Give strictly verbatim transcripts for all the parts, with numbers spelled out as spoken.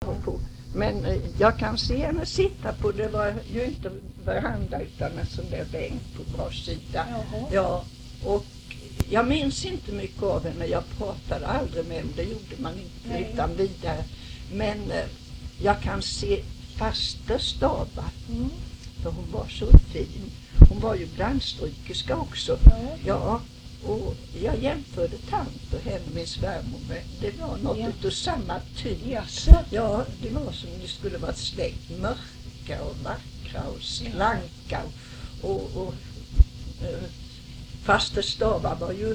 ta på. Men eh, jag kan se henne sitta på, det var ju inte veranda utan en sån där bänk på var sida. Jaha. Ja, och jag minns inte mycket av henne, jag pratade aldrig med henne, det gjorde man inte Nej. utan vidare. Men eh, jag kan se faster stava, Mm. för hon var så fin. Hon var ju blandstrykerska också. Ja. Ja, och jag jämförde tant och henne, min svärmor, med. Det var något Ja. utav samma typ. Jaså? Ja, det var som det skulle vara släkt, mörka och vackra och slanka. Och, och, och eh, faster Stava var ju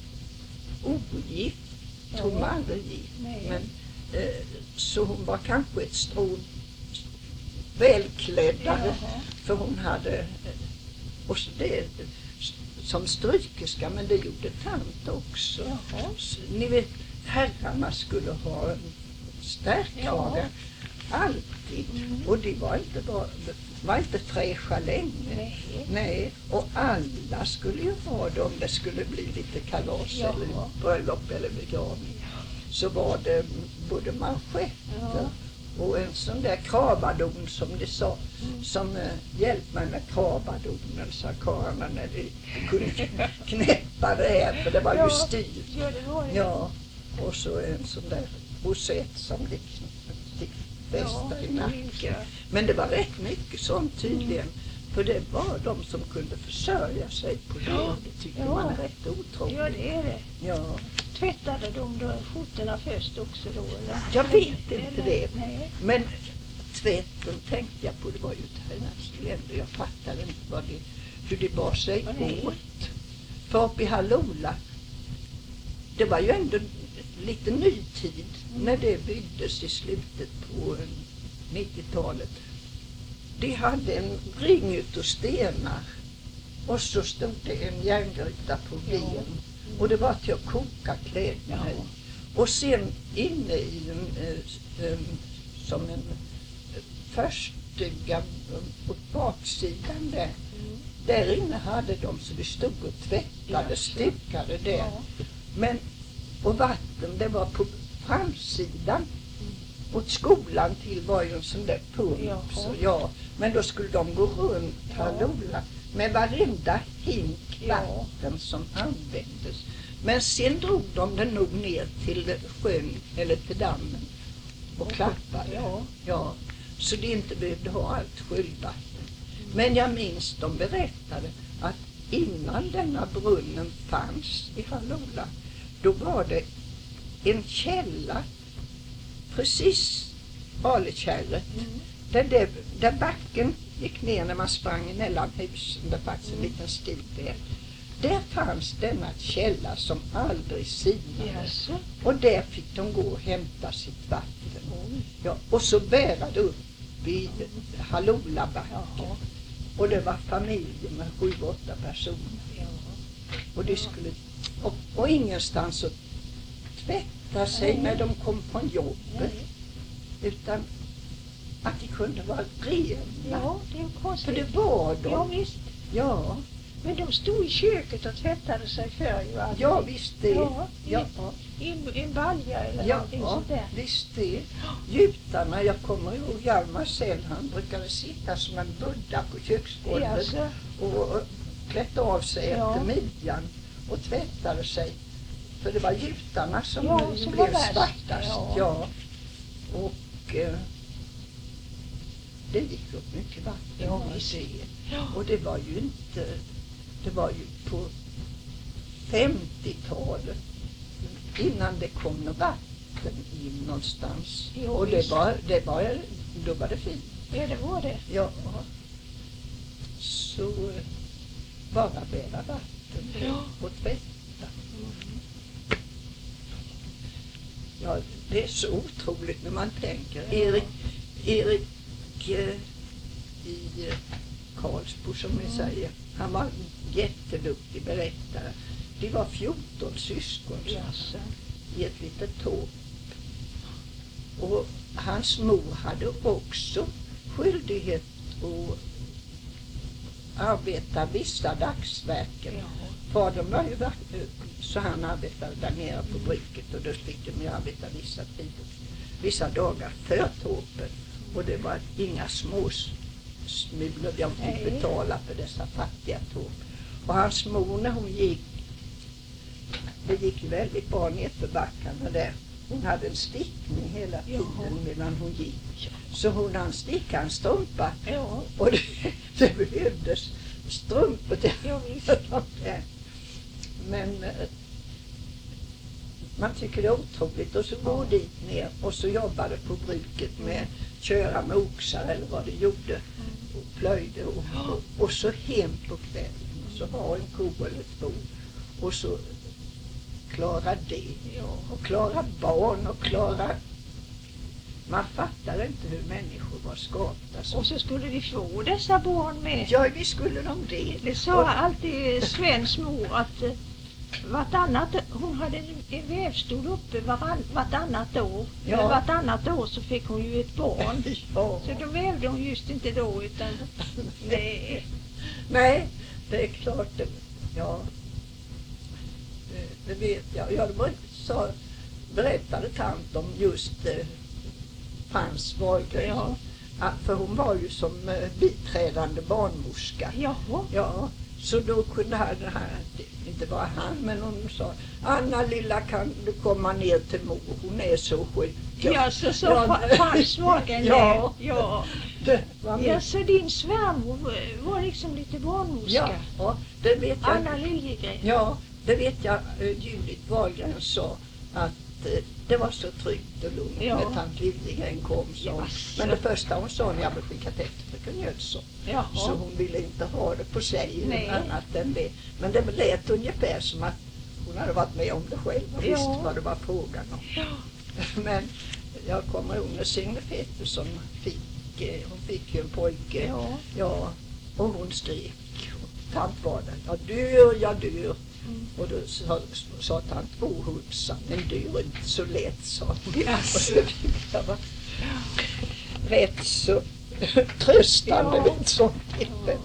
ogift, Ja. hon var aldrig gift. Nej. Men, eh, så hon var kanske ett strå välkläddare, Jaha. för hon hade eh, och så det som strykerska, men det gjorde tant också. Jaha. Så, ni vet, herrarna skulle ha en stärkkrage alltid. Mm. Och det var inte, bara, var inte fräscha länge. Nej. Nej, och alla skulle ju ha dem. Det skulle bli lite kalas Jaha. eller bröllop eller begravning. Så var det både manschetter Ja. och en sån där kravadon som de sa, Mm. som eh, hjälpte mig med kravadonen, sa karlarna när de kunde knäppa det här, för det var ju Ja. styrt. Ja, det var det. Ja, och så en sån där rosett som de fick fästa i nacken. mycket. Men det var rätt mycket sånt tydligen. För det var de som kunde försörja sig på det. Ja. Det tycker Ja. man är rätt otroligt. Ja, det är det. Ja. Tvättade de då skjortorna först också då, eller? Jag vet inte det. Nej. Men tvätten tänkte jag på, det var ju ett herrans elände. Jag fattade inte vad det, hur det bar sig Nej. åt. För uppe i Hallola, det var ju ändå lite ny tid när det byggdes i slutet på nittiotalet. De hade en ring utav stenar och så stod det en järngryta på ben. Och det var till att koka kläderna i. Och sen inne i en, eh, eh, som en eh, förstuga på baksidan där. Mm. Där inne hade de så det stod och tvättade, Ja. styckade där. Ja. Men, och vatten, det var på framsidan. Och skolan till var ju en sån där pump. Jaha. Så, ja. Men då skulle de gå runt Ja. Hallola med varenda hink Ja. vatten som användes. Men sen drog de den nog ner till sjön eller till dammen och klappade. Ja. Ja. Så de inte behövde ha allt sköljvatten. Men jag minns de berättade att innan denna brunnen fanns i Hallola, då var det en källa precis Alekärret. Mm. Där, där, där backen gick ner när man sprang mellan husen, det fanns en liten stig där. Där fanns denna källa som aldrig sinade. Jaså? Och där fick de gå och hämta sitt vatten. Oj. Ja, och så bärade upp i Hallolabacken. Jaha. Och det var familjer med sju, åtta personer. Ja. Och, det skulle, och, och ingenstans att tvätta sig när de kom från jobbet. Nej. Utan att de kunde vara rena. Ja, det är konstigt. För det var de. Ja, visst. Ja, Men de stod i köket och tvättade sig för ju alltid. ja visst det. Ja, Ja, I en balja eller ja, någonting ja sånt där. visst det. Gjutarna, jag kommer ihåg Hjalmar Sell, han brukade sitta som en buddha på köksgolvet Jaså? och, och klätt av sig Ja. efter midjan och tvättade sig. För det var gjutarna som, Ja, ju som blev var värst. svartast. Ja. Ja. Och eh, det gick upp mycket vatten. Ja, i visst. det. Ja. Och det var ju inte, det var ju på femtiotalet innan det kom något vatten in någonstans. Jo, och det visst. var, det var, då var det fint. Ja, det var det. Ja. Så eh, bara bära vatten Ja. och tvätta. Ja, det är så otroligt när man tänker. Ja. Erik, Erik eh, i eh, Karlsbo som ni säger, han var en jätteduktig berättare. De var fjorton syskon så, Jaså? i ett litet torp. Och hans mor hade också skyldighet att arbeta vissa dagsverken. Ja. Fadern var ju vakt, så han arbetade där nere på bruket och då fick de ju arbeta vissa tider. vissa dagar för torpen. Och det var inga små smulor de fick betala för dessa fattiga torp. Och hans mor när hon gick, det gick väldigt bra ner för backarna där. Hon hade en stickning hela tiden Jaha. medan hon gick. Så hon hann sticka en strumpa. Ja. Och det, det behövdes strumpor till. Ja, men man tycker det är otroligt. Och så ja. går dit ner och så jobbade på bruket med köra med oxar eller vad det gjorde. Och plöjde och, och, och så hem på kvällen. Och så ha en ko eller två. Och så klara det och klara barn och klara... Man fattar inte hur människor var skapta. Och så skulle de få dessa barn med. Ja, vi skulle de det. Det sa och... alltid Svens mor att vartannat, hon hade en vävstol uppe varann, vartannat år. Ja. Men vartannat år så fick hon ju ett barn. Ja. Så då vävde hon just inte då utan det... Nej, det är klart det. Ja. Det vet jag. Jag så berättade tant om just eh, Frans Wahlgren. Ja. Ja, för hon var ju som eh, biträdande barnmorska. Jaha. Ja, så då kunde han, han, inte bara han, men hon sa, Anna lilla, kan du komma ner till mor? Hon är så sjuk. Ja, så så ja, Frans Wahlgren. Ja. Ja. Det var ja, så din svärmor var liksom lite barnmorska. Ja, ja, det vet jag. Anna Liljegren. Ja. Det vet jag, uh, Judith Wahlgren sa att uh, det var så tryggt och lugnt ja. när tant Liljegren kom. Så. Ja, men det första hon sa när jag blev skickat efter fröken Jönsson. Så hon ville inte ha det på sig Nej. annat än det. Men det lät ungefär som att hon hade varit med om det själv och ja. visste vad det var frågan om. Ja. Men jag kommer ihåg när Signe Pettersson fick, uh, hon fick ju en pojke. Ja. Ja, och hon skrek. Tant var där, jag dör, jag dör. Mm. Och då sa, sa tant Bohulsan, men det är ju inte så lätt, sa hon. Yes. Och så fick jag vara rätt så tröstande ja. vid ett sånt tillfälle.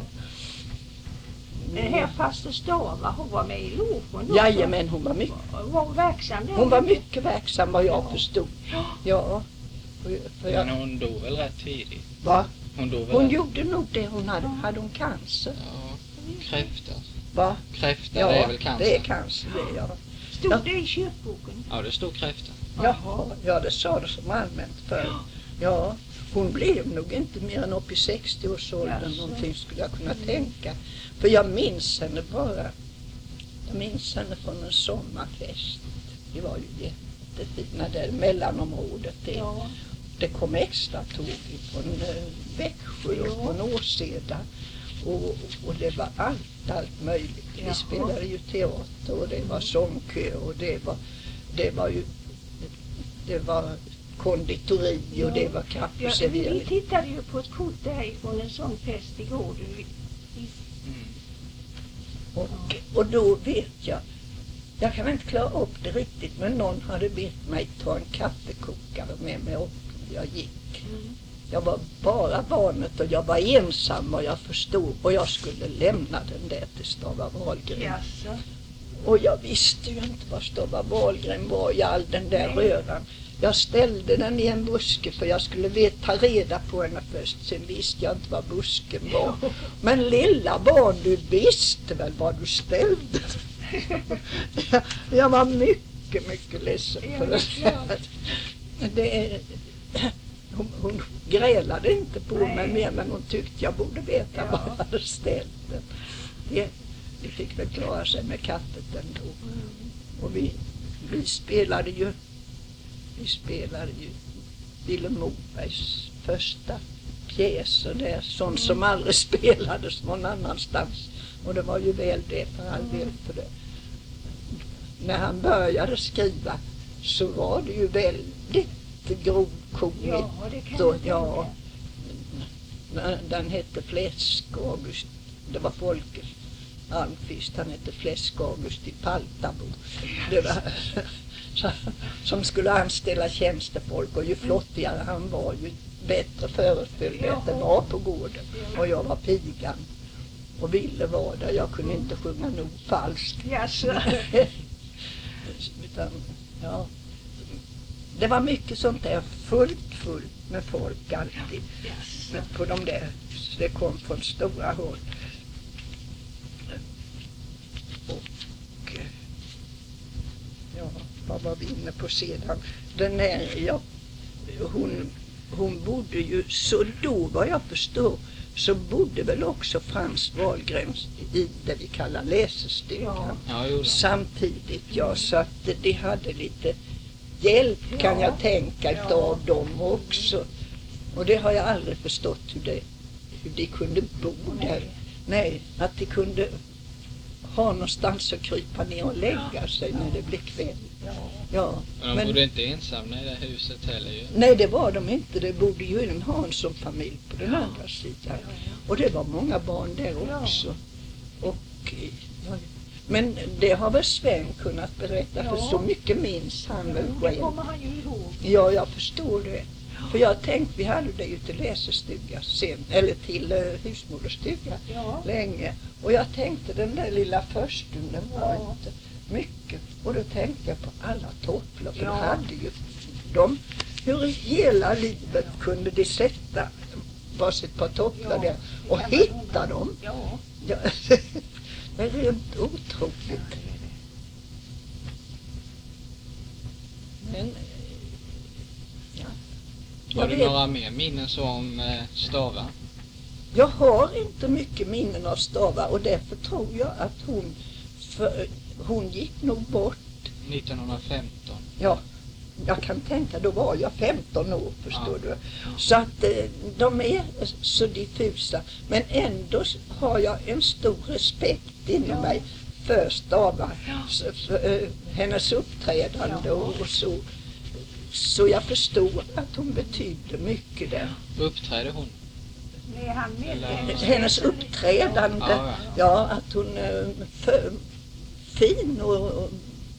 Ja. Mm. Här faster Stava, hon var med i logen. Jajamän, hon var mycket, var hon verksam där? Hon var mycket verksam vad jag ja. förstod. Ja. ja. För, för jag... Men hon dog väl rätt tidigt? Va? Hon, dog väl hon rätt... gjorde nog det, hon hade, ja. hade hon cancer. Ja. Kräfta. Va? Kräfta, ja, det är väl cancer? det är cancer, det, ja. Stod ja. det i kyrkboken? Ja, det stod kräfta. Jaha, ja det sa det som allmänt för. Ja. ja, hon blev nog inte mer än upp i sextio-årsåldern, yes. någonting skulle jag kunna mm. tänka. För jag minns henne bara, jag minns henne från en sommarfest. Det var ju jättefina där mellanområdet. Det, ja. det kom extra tåg från äh, Växjö ja. och från Åseda. Och, och det var allt, allt möjligt. Vi ja. spelade ju teater och det var sångkö och det var, det var ju det var konditori ja. och det var kaffeservering. Ja, vi tittade ju på ett kort därifrån en sån fest igår. Mm. Och, och då vet jag, jag kan inte klara upp det riktigt, men någon hade bett mig ta en kaffekokare med mig upp när jag gick. Mm. Jag var bara barnet och jag var ensam och jag förstod och jag skulle lämna den där till Stava Wahlgren. Jaså. Och jag visste ju inte vad Stava Wahlgren var i all den där Nej. röran. Jag ställde den i en buske för jag skulle veta, ta reda på henne först. Sen visste jag inte vad busken var. Men lilla barn, du visste väl vad du ställde. jag, jag var mycket, mycket ledsen för det här. Det är... Hon, hon grälade inte på Nej. mig mer, men hon tyckte jag borde veta ja. vad jag hade ställt den. Det, vi fick väl klara sig med kaffet ändå. Mm. Och vi, vi spelade ju vi spelade ju Vilhelm Mobergs första pjäser där, sånt mm. som aldrig spelades någon annanstans. Och det var ju väl det för all del, för det. När han började skriva så var det ju väldigt grovkornigt. Ja, det kan så, ja, den hette Fläsk August. Det var Folke Almqvist, han hette Fläsk August i Paltabo. Det var så, som skulle anställa tjänstefolk, och ju flottigare han var ju bättre föreföll det att det var på gården. Och jag var pigan och ville vara där. Jag kunde inte sjunga nog falskt. Yes. Utan, ja. det var mycket sånt där, fullt fullt med folk alltid. Yes. På de där, så det kom från stora håll. Och ja, vad var vi inne på sedan? Den här, ja, hon, hon bodde ju, så då vad jag förstår, så bodde väl också Frans Wahlgren i det vi kallar läsestugan. Ja, jo då. Samtidigt, ja, så att de hade lite hjälp kan Ja. jag tänka Ja. av dem också. Och det har jag aldrig förstått hur, det, hur de kunde bo där. Nej, att de kunde ha någonstans att krypa ner och lägga sig när det blev kväll. Ja. Ja, Men de men, bodde inte ensamma i det huset heller ju. nej, det var de inte. Det bodde ju en Hansson-familj på den andra sidan. Och det var många barn där Ja. också. Och, ja, men det har väl Sven kunnat berätta, för Ja. så mycket minns han väl Det själv. kommer han ju ihåg. Ja, jag förstår det. För jag tänkte, vi hade det ju till läsestuga sen, eller till uh, husmoderstuga Ja. länge. Och jag tänkte, den där lilla förstun, den var Ja. inte mycket. Och då tänkte jag på alla topplar, för Ja. de hade ju de, hur i hela livet kunde de sätta varsitt par topplar Ja. där och Det kan man hitta undra. dem. Ja. Ja, det är rent otroligt. Men, ja. Har Jag du vet- några mer minnen så om eh, stavar? Jag har inte mycket minnen av stavar, och därför tror jag att hon, för, hon gick nog bort. nittonhundrafemton. Ja, jag kan tänka, då var jag femton år, förstår Ja. du. Så att eh, de är så diffusa. Men ändå har jag en stor respekt inom Ja. mig för stavar. Ja. Så, för, eh, hennes uppträdande Ja. och, och så. Så jag förstår att hon betydde mycket där. Uppträdde hon? Nej, han menade Eller- Hennes uppträdande, Ja, ja. ja, att hon är för, fin och och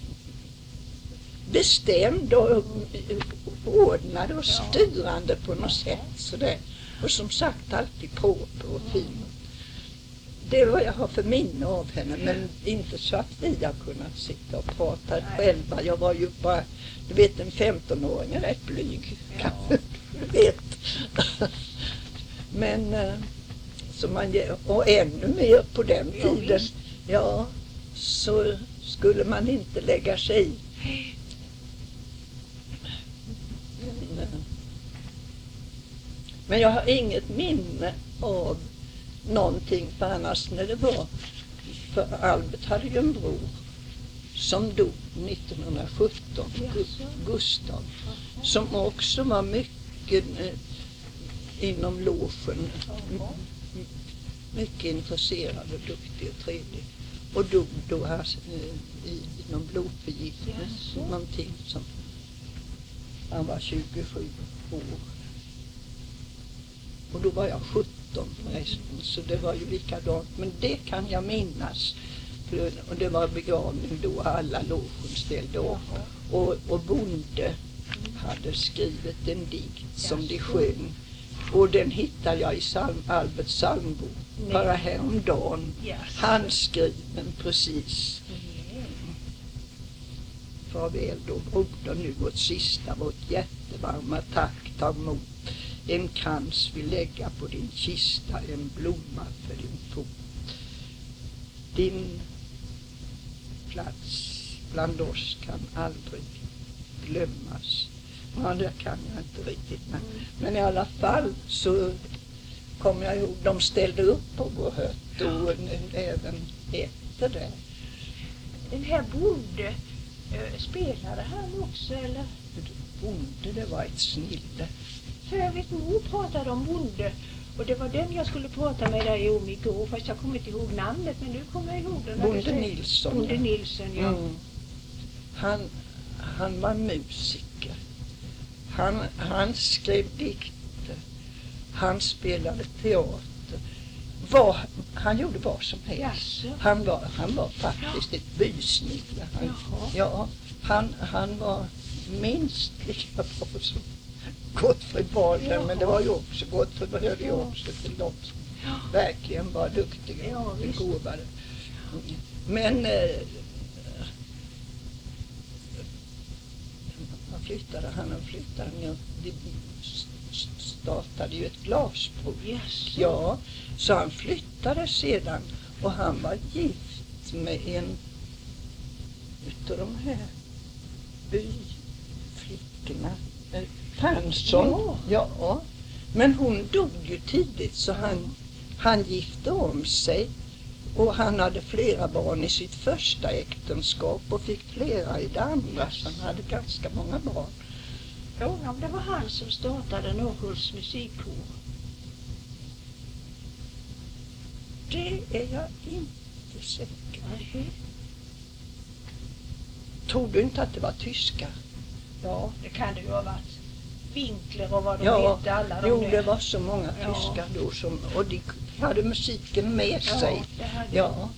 bestämd och och ordnad och Ja. styrande på något sätt. Så det. Och som sagt alltid proper och fin. Det är vad jag har för minne av henne, men inte så att vi har kunnat sitta och prata Nej. själva. Jag var ju bara, du vet, en femton-åring är rätt blyg. Ja. Du vet. Men eh, så man, ge- och ännu mer på den Ja, tiden, visst. ja, så skulle man inte lägga sig i. Men, eh, men jag har inget minne av någonting, för annars när det var, för Albert hade ju en bror som dog nittonhundrasjutton, Gu- Jaså. Gustav, som också var mycket eh, inom logen, Ja. mycket intresserad och duktig och trevlig, och dog då här eh, i, i någon blodförgiftning, Jaså. någonting som, han var tjugosju år. Och då var jag sjutton förresten, så det var ju likadant. Men det kan jag minnas. För, och det var begravning då alla logen ställde upp. Jaha. Och, och Bonde hade skrivit en dikt som de sjöng. Och den hittade jag i Salm, Alberts psalmbok Nej. bara häromdagen. Jaså. Handskriven precis. Nej. Farväl då broder, nu vårt sista, vårt hjärtevarma tack, ta emot en krans vi lägga på din kista, en blomma för din fot. Din plats bland oss kan aldrig glömmas. Ja, det kan jag inte riktigt, men, men i alla fall så kommer jag ihåg, de ställde upp oerhört och även efter det. Den här Bonde, eh, spelade han också eller? Bonde, det var ett snille. För jag vet mor pratade om Bonde och det var den jag skulle prata med dig om igår, fast jag kommer inte ihåg namnet, men nu kommer jag ihåg den. när du Bonde säger- Nilsson. Bonde ja. Nilsson, ja. Mm. Han, han var musiker. Han, han skrev dikter. Han spelade teater. Var, han gjorde vad som helst. Jaså. Han var, han var faktiskt ett bysnille. Han, Jaha. ja, han, han var minst lika bra som Gottfrid Wahlgren, Jaha. men det var ju också, Gottfrid hörde ju Ja. också till de som Ja. verkligen var duktiga Ja, och visst. begåvade. Men eh, vad flyttade han och flyttade ner. De startade ju ett glasbruk. Yes. Ja, så han flyttade sedan och han var gift med en utav de här byflickorna. eh, Persson. Ja. ja. Men hon dog ju tidigt så han, han gifte om sig. Och han hade flera barn i sitt första äktenskap och fick flera i det andra. Så han hade ganska många barn. Frågan om det var han som startade Norrhults musikkår. Det är jag inte säker. Nej. Tror du inte att det var tyskar? Ja, det kan det ju ha varit. Winkler och vad de Ja, hette alla de jo där. det var så många Ja. tyskar då som, och de hade musiken med Ja, sig. det hade Ja.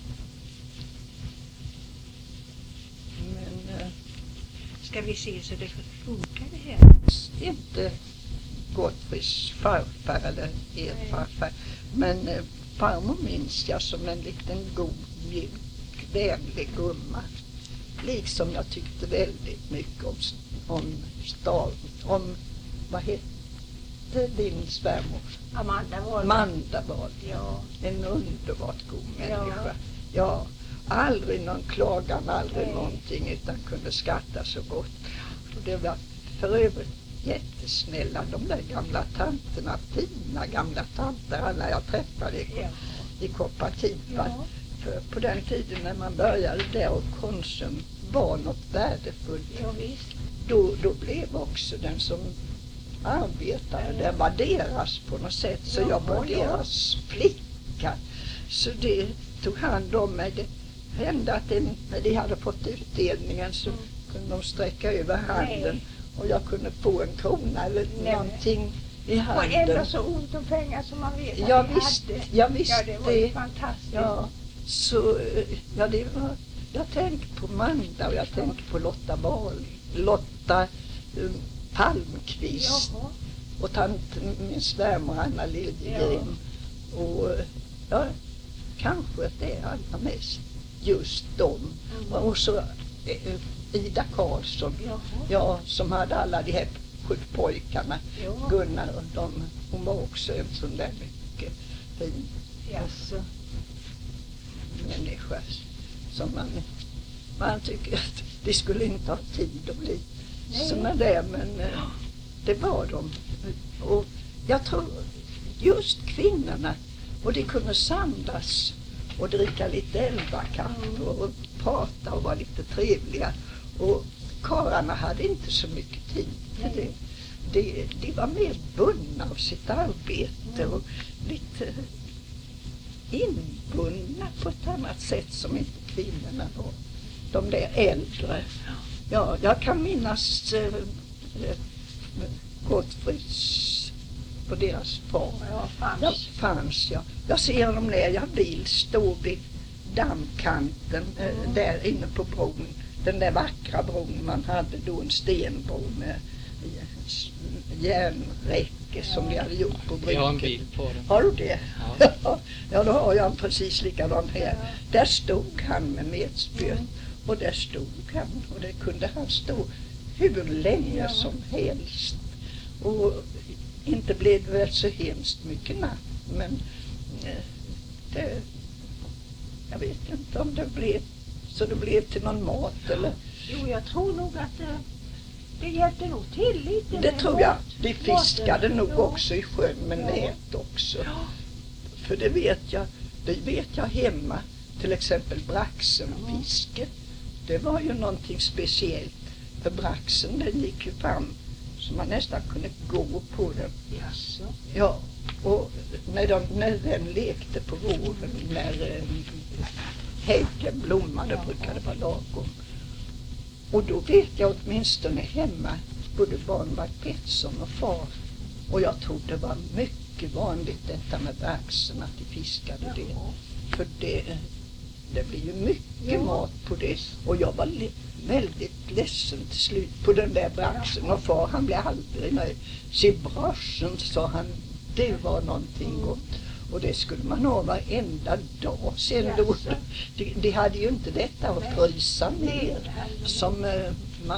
Men eh, Ska vi se så det funkar det här? inte Gottfrids farfar eller er Nej. farfar. Men eh, farmor minns jag som en liten god, mjuk, vänlig gumma. Liksom jag tyckte väldigt mycket om, om stav, om, vad hette din svärmor? Amanda var det. Manda var det. Ja. En underbart god människa. Ja. Ja, aldrig någon klagan, aldrig Nej. någonting utan kunde skratta så gott. Och det var för övrigt jättesnälla de där gamla tanterna, fina gamla tanter alla jag träffade i, Ja. i kooperativa. Ja. För på den tiden när man började där och Konsum var något värdefullt, Ja, visst. då, då blev också den som arbetade där var deras på något sätt. Så Ja, jag var ja. deras flicka. Så det tog hand om mig. Det hände att en, när de hade fått utdelningen så Mm. kunde de sträcka över handen. Nej. Och jag kunde få en krona eller Nej. någonting i Och handen. ändå så ont om pengar som man vet att Ja, vi visst, hade. ja, visst Ja, det var ju det. fantastiskt. Ja, så eh, ja, det var, jag tänkte på Manda och jag tänkte på Lotta Wahl, Lotta um, Palmqvist Jaha. och tant, min svärmor Anna Liljegren. Och eh, ja, kanske det är allra mest just dem. Mm. Och så eh, Ida Karlsson, Jaha. ja, som hade alla de här sju pojkarna. Ja. Gunnar och de, hon var också en sån där mycket fin Jaså. människa som man, man tycker att de skulle inte ha tid att bli Nej. såna där, men eh, det var de. Och jag tror just kvinnorna, och de kunde samlas och dricka lite elvakaffe Mm. och, och prata och vara lite trevliga. Och karlarna hade inte så mycket tid för Nej. det. De, de var mer bundna av sitt arbete och lite inbundna på ett annat sätt som inte kvinnorna var. De där äldre. Ja, jag kan minnas äh, äh, Gottfrids på deras far. Ja, fanns. Ja, fanns jag. Jag ser dem när jag vill stå vid dammkanten äh, Mm. där inne på bron. Den där vackra bron man hade då, en stenbro med järnräcke som de hade gjort på Vi har en bruket. bild på den. Har du det? Ja. Ja, då har jag en precis likadan här. Ja. Där stod han med metspöet. Mm. Och där stod han. Och det kunde han stå hur länge Ja. som helst. Och inte blev det väl så hemskt mycket natt. Men eh, det, jag vet inte om det blev så det blev till någon mat eller. Jo, jag tror nog att det, det hjälpte nog till lite. Det med tror jag. mat. De fiskade Maten. nog Ja. också i sjön med Ja. nät också. Ja. För det vet jag, det vet jag hemma. Till exempel braxenfiske. Det var ju någonting speciellt. För braxen den gick ju fram så man nästan kunde gå på den. Jaså. Ja, och när, de, när den lekte på våren, när eh, häggen blommade Ja. brukade det vara lagom. Och då vet jag åtminstone hemma, både barnvakt Pettersson och far. Och jag tror det var mycket vanligt detta med braxen, att de fiskade det. Jaha. För det, det blir ju mycket Ja. mat på det. Och jag var le- väldigt ledsen till slut på den där braxen. Och far han blev aldrig nöjd. Se braxen, sa han, det var någonting Mm. gott. Och det skulle man ha varenda dag. Sen då, Jaså. de, de hade ju inte detta att Nej. frysa Nej, ner det hade de som eh, man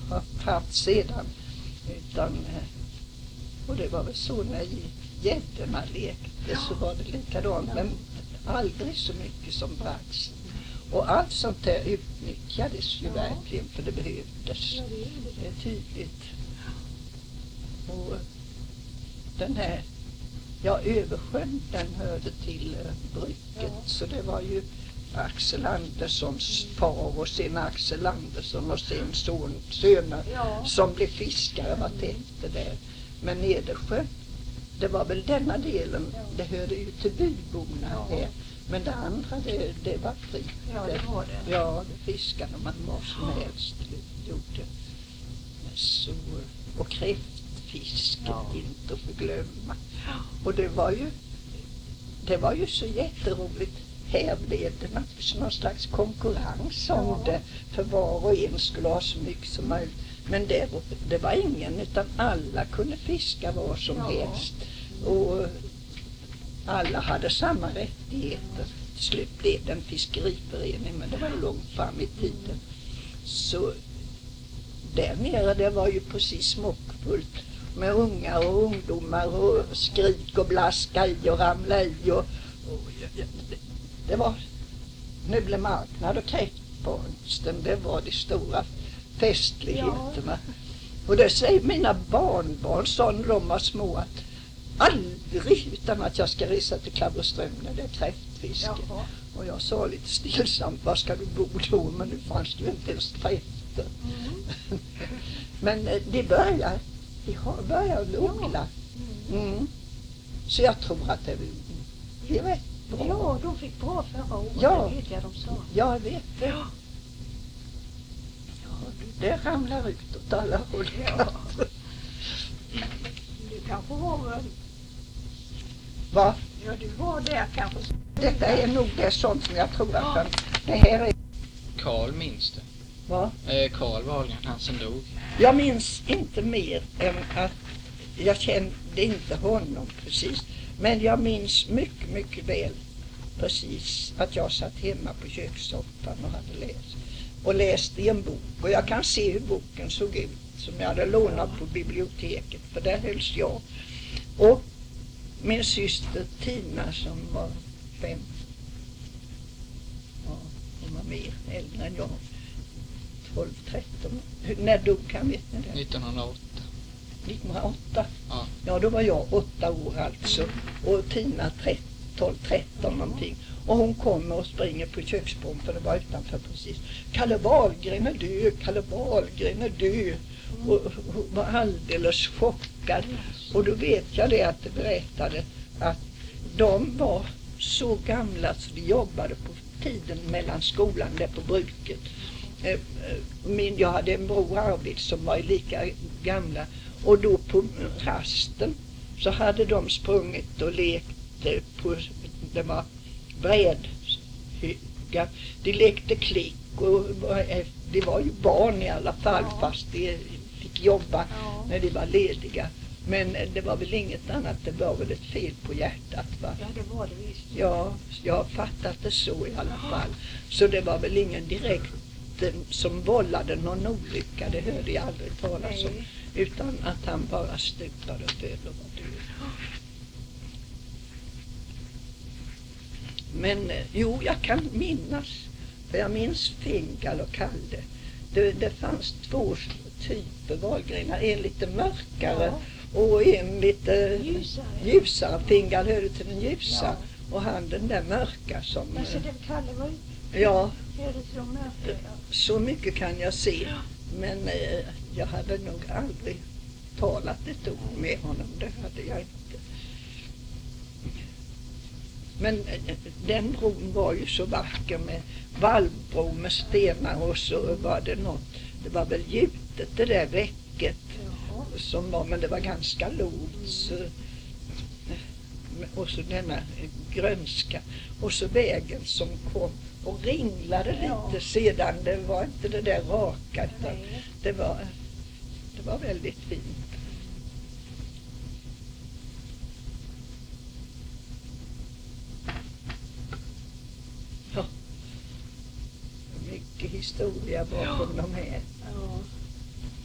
har haft sedan. Utan, eh, och det var väl så när gäddorna lekte så var det likadant. Men aldrig så mycket som brax. Och allt sånt där utnyttjades ju verkligen för det behövdes. Det är tydligt. Och den här, ja, Översjön, den hörde till uh, bruket. Så det var ju Axel Anderssons far och sen Axel Andersson och sen son, söner som blev fiskare var efter där. Men Nedersjön, det var väl denna delen, det hörde ju till byborna här. Men det andra, det, det var fritt. Ja, det var det. Ja, det fiskade man var som helst. Det gjorde. Så, och kräftfisket, ja. Inte att förglömma. Och det var ju, det var ju så jätteroligt. Här blev det naturligtvis någon slags konkurrens om ja. Det. För var och en skulle ha så mycket som möjligt. Men det, det var ingen, utan alla kunde fiska var som ja. Helst. Och alla hade samma rättigheter. Till slut blev det en fiskeriförening, men det var långt fram i tiden. Så där nere, det var ju precis smockfullt med ungar och ungdomar och skrik och blaska i och ramla i. Och, och, det, det var Nöbblemarknad och kräftkonsten, det var de stora festligheterna. Ja. Och det säger mina barnbarn, sa när de var små, att aldrig utan att jag ska resa till Klabberström när det är kräftfiske. Jaha. Och jag sa lite stillsamt, var ska du bo då? Men nu fanns det ju inte ens kräftor. Mm. Men de börjar, de har börjat lugna. Mm. Mm. Så jag tror att det blir rätt bra. Ja, de fick bra förra året, ja. Det vet jag de sa. Jag vet det. Ja. Ja, det ramlar ut åt alla håll. Ja. Du kanske var... Va? Ja, du var där kanske. Detta är nog det sånt som jag tror att han, det här är... Karl minns det. Va? Eh, Karl Wahlgren, han som dog. Jag minns inte mer än att jag kände inte honom precis. Men jag minns mycket, mycket väl precis att jag satt hemma på kökssoffan och hade läst. Och läste i en bok. Och jag kan se hur boken såg ut som jag hade lånat på biblioteket. För där hölls jag. Och min syster Tina som var fem. Ja, hon var mer äldre än jag. tolv tretton. När dog han, vet ni det? nittonhundraåtta. nittonhundraåtta? Ja. Ja, då var jag åtta år alltså. Och Tina tolv tretton någonting. Och hon kommer och springer på köksbron, för det var utanför precis. Kalle Wahlgren är död, Kalle Wahlgren är död. Och hon var alldeles chockad. Och då vet jag det att det berättade att de var så gamla så de jobbade på tiden mellan skolan där på bruket. Min, jag hade en bror Arvid som var lika gamla. Och då på rasten så hade de sprungit och lekte på, det var brädhygga. De lekte klick och det var ju barn i alla fall, ja. Fast de fick jobba, ja. När de var lediga. Men det var väl inget annat, det var väl ett fel på hjärtat, va? Ja, det var det visst. Ja, jag har fattat det så i alla fall. Så det var väl ingen direkt som vållade någon olycka, det hörde jag aldrig talas om. Utan att han bara stupade och död och var död. Men jo, jag kan minnas, för jag minns Fingal och Kalle. Det, det fanns två typer Wahlgrenar, en lite mörkare, ja. Och en lite ljusare. ljusare. Fingal hörde till den ljusa, ja. Och han den där mörka som... Men så den Kalle var ju... Ja, hörde till de mörka. Så mycket kan jag se. Ja. Men eh, jag hade nog aldrig talat ett ord med honom, det hade jag inte. Men eh, den bron var ju så vacker med vallbro med stenar, och så var det något, det var väl gjutet det där räcket. Jaha. Som var, men det var ganska lågt. Så, och så denna grönska och så vägen som kom och ringlade lite, ja. Sedan, det var inte det där raka, utan det var, det var väldigt fint. Ja. Mycket historia bakom, ja. De här. Ja.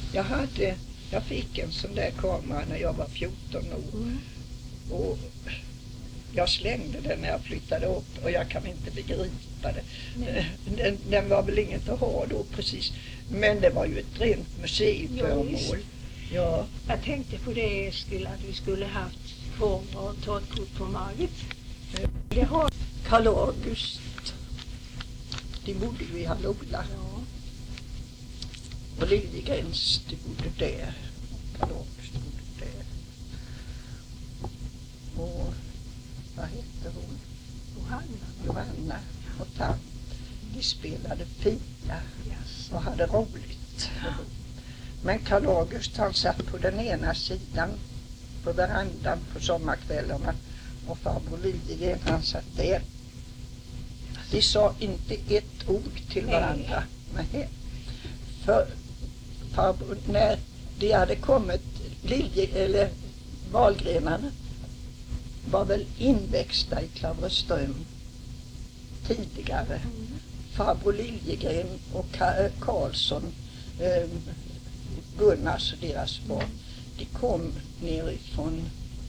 Jag hade, jag fick en sån där kamera när jag var fjorton år. Mm. Och jag slängde den när jag flyttade upp och jag kan inte begripa det. Den, den var väl inget att ha då precis. Men det var ju ett rent museiföremål. Ja. Jag tänkte på det, Eskil, att vi skulle haft kameror och ta ett kort på Margit. Det har... Karl August, de bodde ju i Hallola. Ja. Och Liljegrens, de bodde där. Karl August bodde där. Och vad hette hon? Johanna. Johanna och tant. De spelade Fia Yes. och hade roligt. Men Karl August, han satt på den ena sidan på verandan på sommarkvällarna och farbror Liljegren, han satt där. De sa inte ett ord till varandra. Nej. För farbror, när de hade kommit, Lilje, eller Wahlgrenarna var väl inväxta i Klavreström tidigare. Mm. Farbror Liljegren och Ka- Karlsson, eh, Gunnars och deras barn, de kom nerifrån,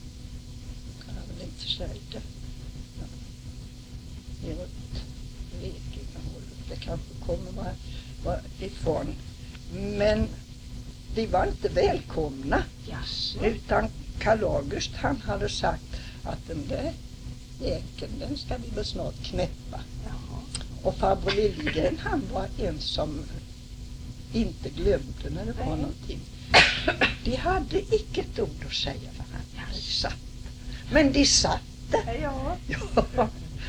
kan jag väl inte säga det, ja, neråt Blekinge-hållet, det kanske kommer var, var ifrån. Men de var inte välkomna, Yes. utan Karl August, han hade sagt att den där jäkeln, den ska vi väl snart knäppa. Jaha. Och farbror Liljegren, han var en som inte glömde när det var Nej. någonting. De hade icke ett ord att säga varandra. De satt. Men de satt där. Ja. Ja.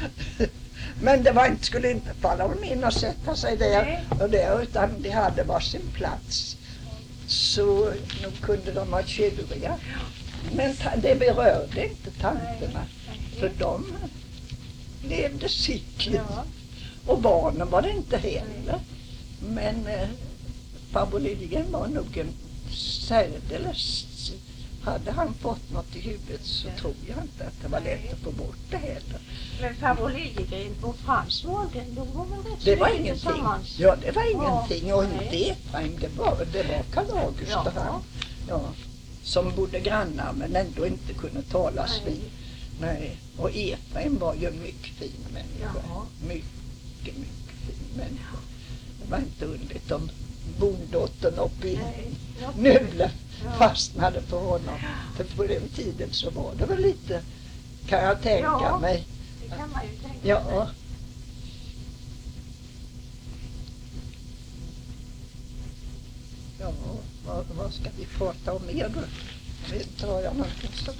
Men det var inte, skulle inte falla dem in och sätta sig där Nej. och där, utan de hade var sin plats. Så nog kunde de vara tjuriga. Men ta- det berörde inte tanterna. För de levde sitt liv. Ja. Och barnen var det inte heller. Men eh, farbror Liljegren var nog en särdeles... Hade han fått något i huvudet så Ja. tror jag inte att det var lätt att få bort det heller. Men farbror Liljegren och Frans Wahlgren, de var väl rätt Det så var länge ingenting. tillsammans? Ja, det var Ja, ingenting. Och nej. inte Efraim, det var, det var Karl August Ja. och han. Ja, som bodde grannar men ändå inte kunde talas Nej. vid. Nej. Och Efraim var ju en mycket fin människa. Jaha. Mycket, mycket fin människa. Det var inte underligt om bonddottern uppe i Nej. Ja. Növle Ja. fastnade på honom. För på den tiden så var det väl lite, kan jag tänka Ja. mig. Det kan man ju tänka Ja. sig. Ja, vad, vad ska vi prata om mer då? Det tar jag någonting som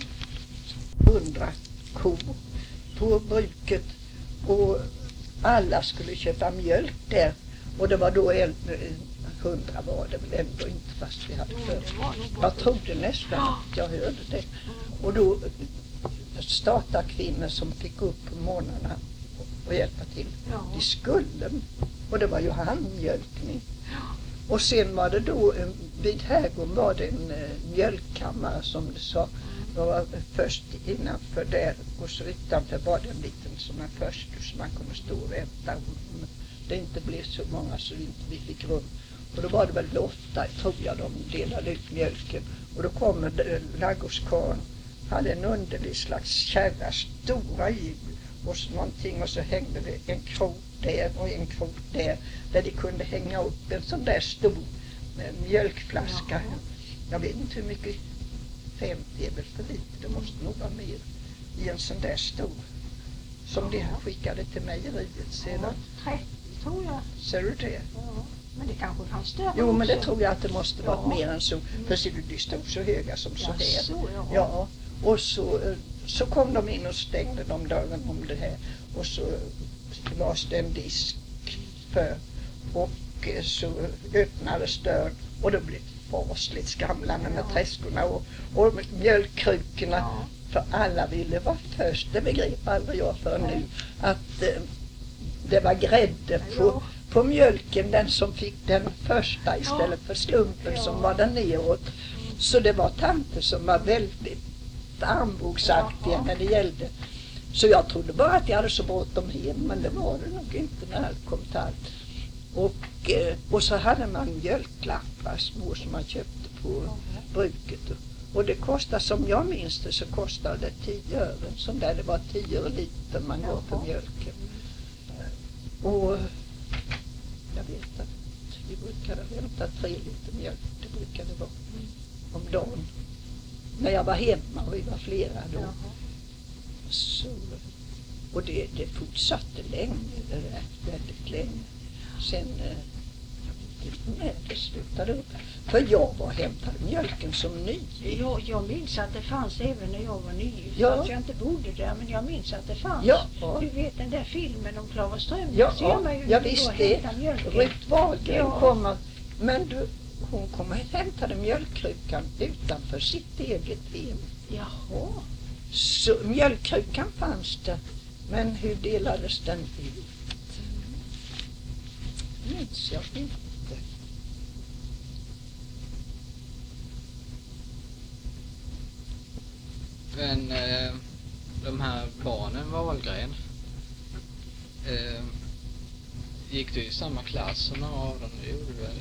hundra kor på bruket och alla skulle köpa mjölk där och det var då en, hundra var det väl ändå inte fast vi hade Jo, för. det var nog bra. Jag trodde nästan att jag hörde det. Och då startade kvinnor som fick upp på morgnarna och hjälpa till. Ja. De skulle, och det var ju handmjölkning. Och sen var det då, eh, vid herrgården var det en eh, mjölkkammare som det sa. Det var först innanför där och så utanför var det en liten som en förstu som man kunde stå och vänta om det inte blev så många så inte vi fick rum. Och då var det väl Lotta, tror jag, de delade ut mjölken. Och då kom ladugårdskarlen, hade en underlig slags kärra, stora hjul och så någonting och så hängde det en krok där och en krok där där de kunde hänga upp en sån där stor eh, mjölkflaska. Jaha. Jag vet inte hur mycket, femtio är väl för lite, det måste nog vara mer i en sån där stor som de Jaha. skickade till mejeriet sedan. Ja, trettio tror jag. Ser du det? Ja. Men det kanske fanns större Jo, men det också. tror jag att det måste vara Ja. mer än så. För ser du, de stod så höga som så här. Jaså, ja. Ja, och så, eh, så kom de in och stängde de dörren om det här. Och så lades det en disk för. Och eh, så öppnades dörren. Och det blev fasligt skramlande med Ja. träskorna och, och mjölkkrukorna. Ja. För alla ville vara först. Det begrep aldrig jag för nu. Att eh, det var grädde på, Ja. på mjölken. Den som fick den första istället för slumpen Ja. som var där neråt. Så det var tanter som var väldigt armbågsaktiga Jaha. när det gällde. Så jag trodde bara att jag hade så bråttom hem. Men det var det nog inte när allt kom till allt. Och eh, och så hade man mjölklappar små som man köpte på bruket. Och det kostade, som jag minns det, så kostade det tio öre. Som där det var tio öre liter man gav för mjölken. Och jag vet att vi brukade hämta tre liter mjölk. Det brukade vara om dagen. När jag var hemma och vi var flera då. Så, och det, det fortsatte länge, det där, väldigt länge. Sen, jag vet inte när det slutade upp. För jag var och hämtade mjölken som ny. Jag, jag minns att det fanns även när jag var ny. Ja. Att jag inte bodde där, men jag minns att det fanns. Ja. Du vet den där filmen om Klara Ström. Ja, ser man ju jag när visste du det. hämtar mjölken. Ruth Wahlgren Ja. kommer. Men du, hon kom och hämtade mjölkkrukan utanför sitt eget hem. Jaha. Så mjölkkrukan fanns det. Men hur delades den ut? Minns jag inte. Men eh, de här barnen Wahlgren, eh, gick du i samma klass som några av dem? Det gjorde du väl?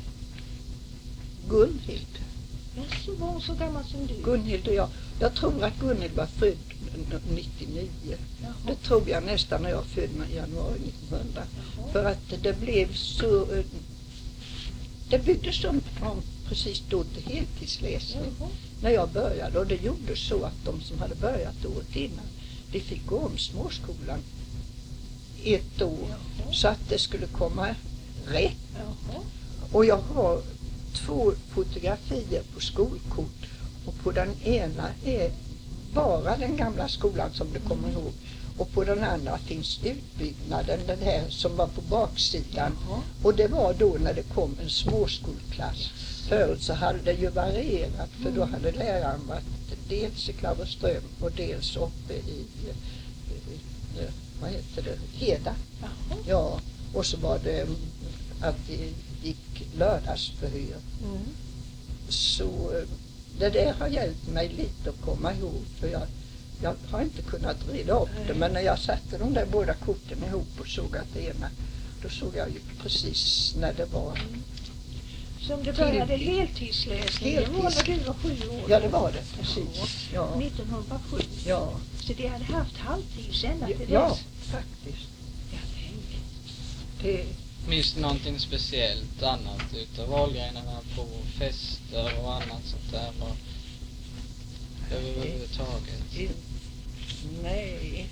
Gunhild. Jaså, var hon så gammal som du? Gunhild och jag. Jag tror att Gunhild var född nittionio. Jaha. Det tror jag nästan när jag född i januari nittonhundra. Jaha. För att det blev så... Det byggdes om från precis då till heltidsläsning. Jaha. När jag började, och det gjorde så att de som hade börjat året innan, de fick gå om småskolan ett år. Jaha. Så att det skulle komma rätt. Jaha. Och jag har två fotografier på skolkort, och på den ena är bara den gamla skolan som du kommer ihåg, och på den andra finns utbyggnaden, den här som var på baksidan. Jaha. Och det var då när det kom en småskolklass. Förut så hade det ju varierat, för då hade läraren varit dels i Klaverström och dels uppe i, i, i vad heter det, Heda. Jaha. Ja, och så var det att det gick lördagsförhör. Mm. Så det där har hjälpt mig lite att komma ihåg, för jag, jag har inte kunnat reda upp det, men när jag satte de där båda korten ihop och såg att det ena, då såg jag ju precis när det var. Som det började Till- heltidsläsning, det var när Heltids- du var sju år. Ja, det var det, precis. Ja, nittonhundrasju. ja, Så de hade haft halvtids ända till ja, dess. faktiskt. Ja, tänk. Det, Minns du någonting speciellt annat utav Wahlgrenarna på fester och annat sånt där? Och överhuvudtaget? in, nej,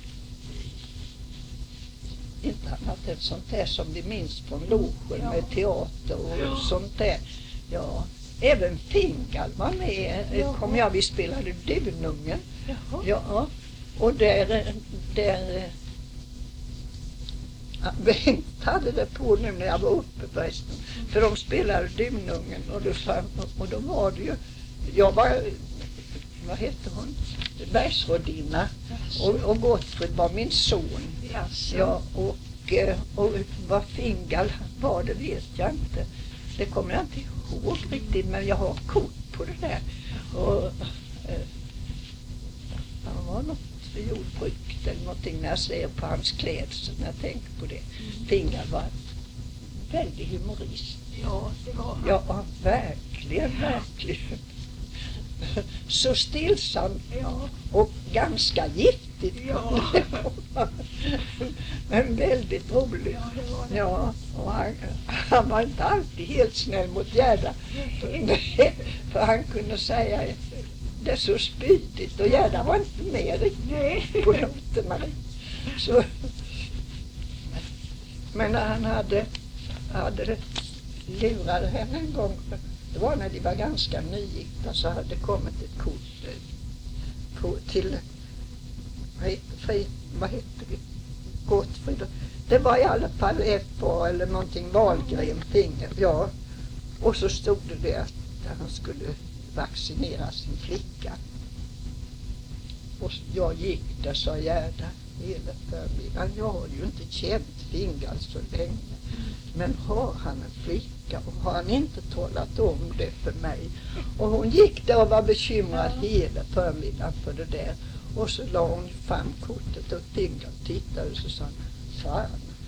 inte annat än sånt där som vi minns från logen Ja. med teater och Ja. sånt där. Ja, även Fingal var med, Ja. kom jag, vi spelade Dunungen. Jaha. Ja, och där, där ja, Bengt hade det på nu när jag var uppe förresten. För de spelade Dunungen, och då, sa- och då var det ju, jag var, vad hette hon? Bergsrådinna, och, och Gottfrid var min son. Jaså. Ja, och, eh, och vad Fingal var, det vet jag inte. Det kommer jag inte ihåg riktigt, men jag har kort på det där. Och eh, han var något jordbruk eller någonting när jag ser på hans klädsel, när jag tänker på det. Fingal var väldigt humorist. Ja, det var han. Ja, verkligen, verkligen. Så stillsam Ja. och ganska giftigt. Ja. Men väldigt roligt. Ja, det var det. Ja, och han, han var inte alltid helt snäll mot Gerda. Nej. För han kunde säga det är så spydigt, och Gerda var inte med riktigt Nej. på noterna. Så, men när han hade, hade lurade henne en gång, det var när de var ganska nygifta, så hade det kommit ett kort eh, på, till vad heter, vad heter det? Gottfrid. Det var i alla fall F A eller någonting, Wahlgren finger, ja. Och så stod det det att han skulle vaccinera sin flicka. Och jag gick där, sa Gerda, hela förmiddagen. Jag har ju inte känt Fingal så länge. Men har han en flicka, och har han inte talat om det för mig? Och hon gick där och var bekymrad Ja. hela förmiddagen för det där. Och så la hon fram kortet och Fingal tittade och så sa han, fan,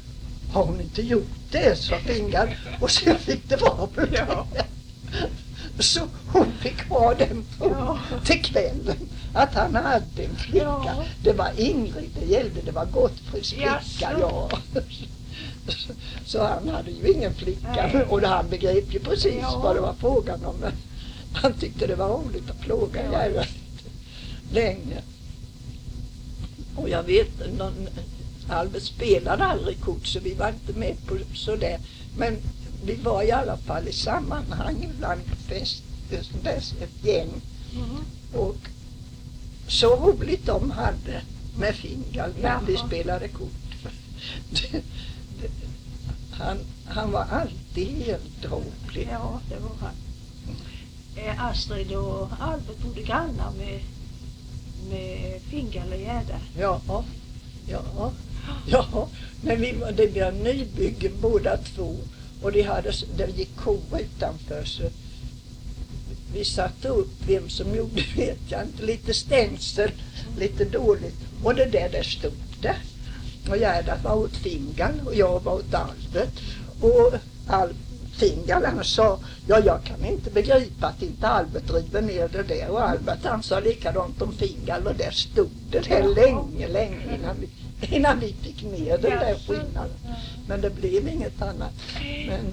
har hon inte gjort det, så Fingal. Och sen fick det vara på det. Ja. Så hon fick ha den på Ja. till kvällen. Att han hade en flicka. Ja. Det var Ingrid det gällde, det var Gottfrids flicka. Jaså. Ja. Så, så han hade ju ingen flicka. Nej. Och han begrep ju precis Ja. vad det var frågan om. Men han tyckte det var roligt att plåga Ja. Gerda länge. Och jag vet, någon, Albert spelade aldrig kort så vi var inte med på sådär. Men vi var i alla fall i sammanhang bland fest, dess, ett gäng. Mm. Och så roligt de hade med Fingal när Jaha. vi spelade kort. Det, det, han, han var alltid helt rolig. Ja, det var han. Eh, Astrid och Albert bodde grannar med, med Fingal och Gerda. Ja, ja, ja. Men vi var, det var nybyggen båda två. Och det, hade, det gick kor utanför så vi satte upp, vem som gjorde vet jag inte, lite stängsel, lite dåligt. Och det där där stod det. Och Gerda var åt Fingal och jag var åt Albert. Och Al Fingal han sa, ja jag kan inte begripa att inte Albert driver ner det där. Och Albert han sa likadant om Fingal och där stod det där länge, länge innan vi, innan vi fick ner den där skillnaden. Men det blev inget annat. Men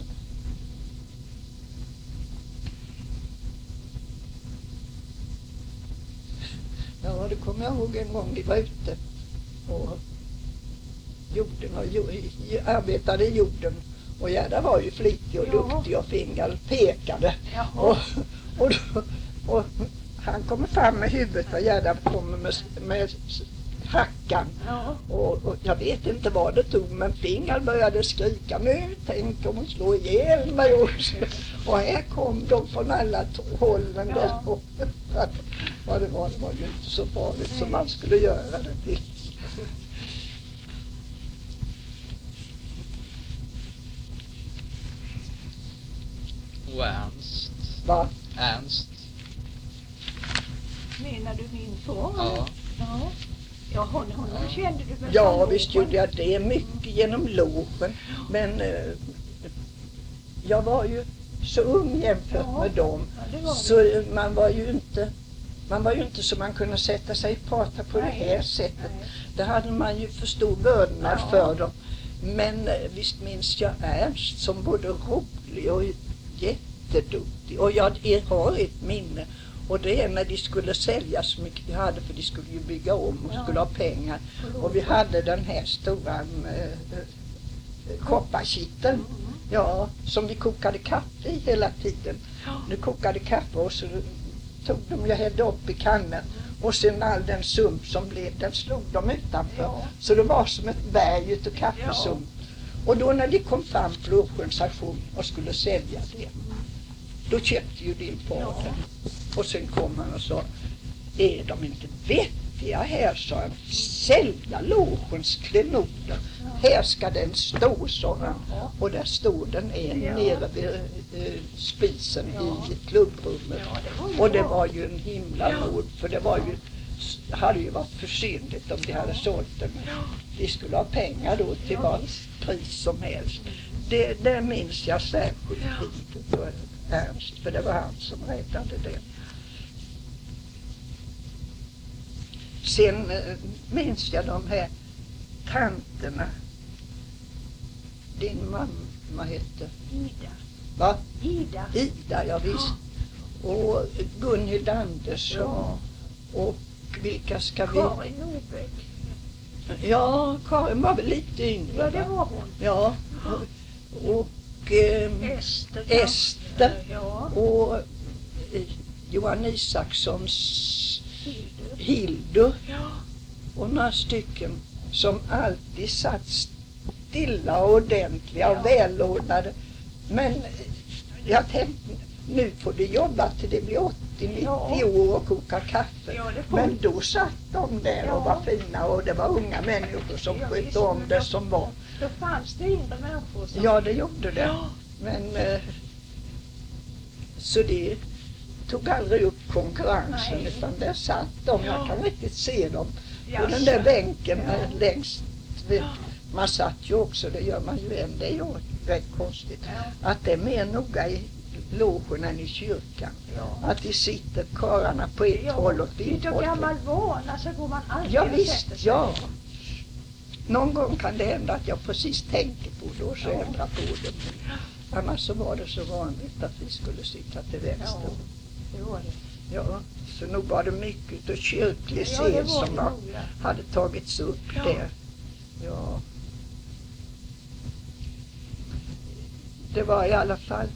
ja, det kommer jag ihåg en gång vi var ute och jorden och jo, arbetade i jorden. Och Gerda var ju flitig och Ja. duktig och Fingal pekade. Jaha. Och, och, då, och han kommer fram med huvudet och Gerda kommer med, med hackan. Ja. Och, och jag vet inte vad det tog, men Fingal började skrika, nu tänk om hon slår ihjäl mig. Och, och här kom de från alla hållen. Ja. Och, vad det var, det var ju inte så farligt som man skulle göra det till. Och Ernst. Va? Ernst. Menar du min far? Ja. Ja. Ja, hon, hon Ja. kände du väl Ja, från visst logen? gjorde jag det. Mycket genom logen. Men eh, jag var ju så ung jämfört Ja. med dem. Ja, det var det. Så eh, man var ju inte man var ju inte så man kunde sätta sig och prata på Nej. det här sättet. Nej. Det hade man ju för stor vördnad Ja. för dem. Men eh, visst minns jag Ernst som både rolig och jätteduktig. Och jag har ett minne. Och det är när de skulle sälja så mycket de hade, för de skulle ju bygga om och Ja. skulle ha pengar. Och vi hade den här stora äh, kopparkitteln, Mm. ja, som vi kokade kaffe i hela tiden. Ja. Nu kokade kaffe och så tog de och hällde upp i kannan. Och sen all den sump som blev, den slog de utanför. Ja. Så det var som ett berg utav kaffesump. Och då när de kom fram på Lorsjöns och skulle sälja det, då köpte ju din far Ja. den. Och sen kom han och sa, är de inte vettiga här, sa han, sälja Lorsjöns klenoder. Här ska den stå, sa han. Ja. Och där stod den en Ja. nere vid eh, spisen Ja. i klubbrummet. Ja, det var ju Och det bra. var ju en himla Ja. nåd, för det var ju, hade ju varit försynligt om de hade sålt den. De skulle ha pengar då till Ja, vad visst. pris som helst. Det, det minns jag särskilt Ja. fint för Ernst, för det var han som räddade det. Sen eh, minns jag de här tanterna. Din mamma hette, Ida. va? Ida. Ida, ja visst. Och Gunhild Andersson. Ja. Och vilka ska vi... Karin Norbeck. Ja, Karin var väl lite yngre, Ja, det va? var hon. Ja. Och, och ehm, Ester. Ester. Ja. och eh, Johan Isakssons Hildur. Hildur Ja. och några stycken som alltid satt stilla och ordentliga och Ja. välordnade. Men eh, jag tänkte, nu får de jobba till det blir åttio nittio Ja. år och koka kaffe. Ja, det får Men då satt de där Ja. och var fina och det var unga människor som Ja, skötte visst, om men det då- som var. Då fanns det yngre människor som... Ja, det gjorde det. Ja. Men eh, så det tog aldrig upp konkurrensen, Nej. utan där satt de. Ja. Jag kan riktigt se dem på Jaså. den där bänken Ja. eh, längst vid, man satt ju också, det gör man ju än, det är ju rätt konstigt, Ja. att det är mer noga i logen än i kyrkan. Ja. Att de sitter karlarna på ett Ja, håll och ett utav håll. gammal vana så går man alltid Ja och sätter visst, sig. ja. Någon gång kan det hända att jag precis tänker på det och så Ja. ändrar på det. Men annars så var det så vanligt att vi skulle sitta till vänster. Ja, det var det. Ja, så nog var det mycket av kyrklig Ja, det sed var som det var, nog, ja. hade tagits upp Ja. där. Ja. Det var i alla fall.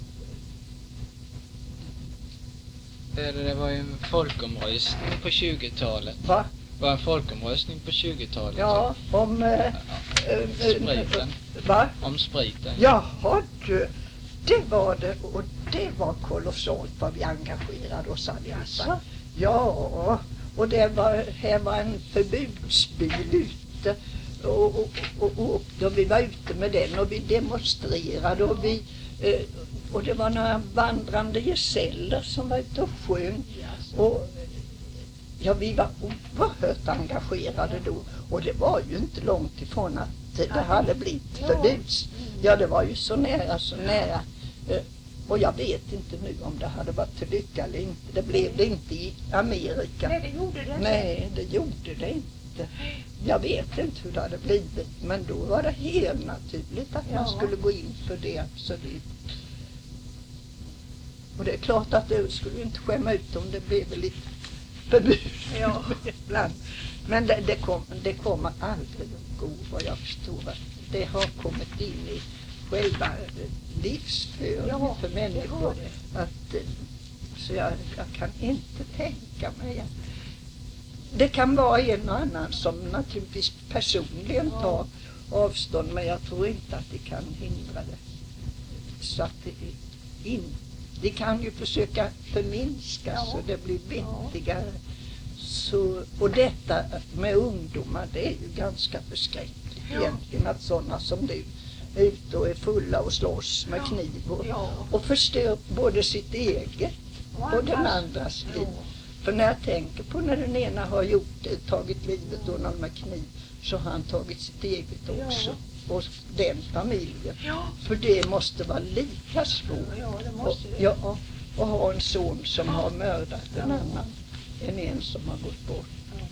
Det, det var ju en folkomröstning på tjugotalet. Va? Det var en folkomröstning på tjugotalet. Ja, om... Äh, äh, Spriten. Va? Om spriten. Jaha du, det var det, och det var kolossalt vad vi engagerade oss allihopa. Ja, och det var, här var en förbudsbil ute och, och, och, och, och vi var ute med den och vi demonstrerade och vi eh, och det var några vandrande gesäller som var ute och sjöng och ja, vi var oerhört engagerade då och det var ju inte långt ifrån att det hade blivit förbuds. Ja, det var ju så nära, så nära. Och jag vet inte nu om det hade varit till lycka eller inte. Det blev det inte i Amerika. Nej, det gjorde det inte. Nej, det gjorde det inte. Jag vet inte hur det hade blivit. Men då var det helt naturligt att man Ja. skulle gå in för det, absolut. Och det är klart att det skulle ju inte skämma ut om det blev lite förbud Ja. ibland. Men det, det, kom, det kommer aldrig att gå, vad jag förstår. Det har kommit in i själva livsföringen Ja, för det människor. har det. Att, eh, så jag, jag kan inte tänka mig att det kan vara en och annan som naturligtvis personligen Ja. tar avstånd, men jag tror inte att de kan hindra det. Så att det är in, de kan ju försöka förminska Ja. så det blir Ja. vettigare. Så, och detta med ungdomar, det är ju ganska förskräckligt Ja. egentligen, att sådana som du är ute och är fulla och slåss med Ja. kniv och, Ja. och förstör både sitt eget Och och den andras. andras Ja. liv. För när jag tänker på när den ena har gjort det, tagit livet av någon med kniv, så har han tagit sitt eget också. Och den familjen. Ja. För det måste vara lika svårt. Ja, det Och, måste det. ja, och ha en son som har mördat en annan än en som har gått bort.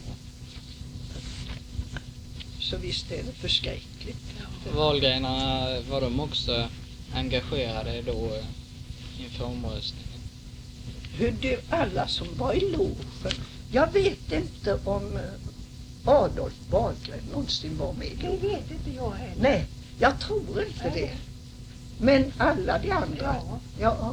Så visst är det förskräckligt. Valgrenarna, var de också engagerade då eh, inför omröstningen? Hur du, alla som var i logen. Jag vet inte om eh, Adolf Wahlgren någonsin var med i Det logen. vet inte jag heller. Nej, jag tror inte Nej. det. Men alla de andra. Ja. Ja.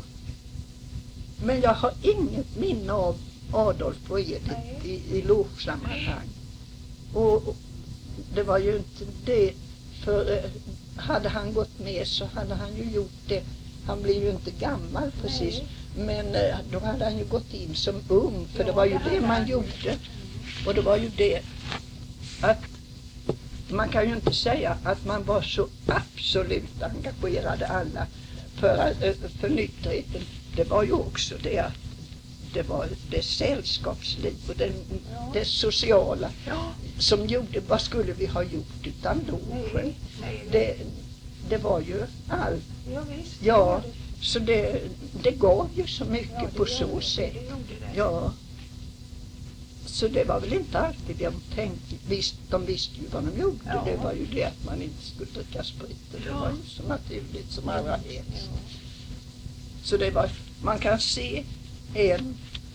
Men jag har inget minne av Adolf och Edith Nej. i, i logesammanhang. Och, och det var ju inte det. För eh, hade han gått med så hade han ju gjort det. Han blev ju inte gammal precis. Nej. Men eh, då hade han ju gått in som ung. För Ja, det var ju det det hade man han. gjorde. Och det var ju det att man kan ju inte säga att man var så absolut engagerade alla för, eh, för nykterheten. Det var ju också det att det var det sällskapsliv och den, Ja. det sociala Ja. som gjorde, vad skulle vi ha gjort utan logen? Nej. Nej. Det, det var ju allt. Ja, visst. Ja, det var det. så det, det gav ju så mycket Ja, det på gör så det. sätt. Det gjorde det. Ja. Så det var väl inte alltid de tänkte, visst, de visste ju vad de gjorde. Ja. Det var ju det att man inte skulle dricka sprit. Det Ja. var ju så naturligt som allra helst. Ja. Så det var, man kan se en,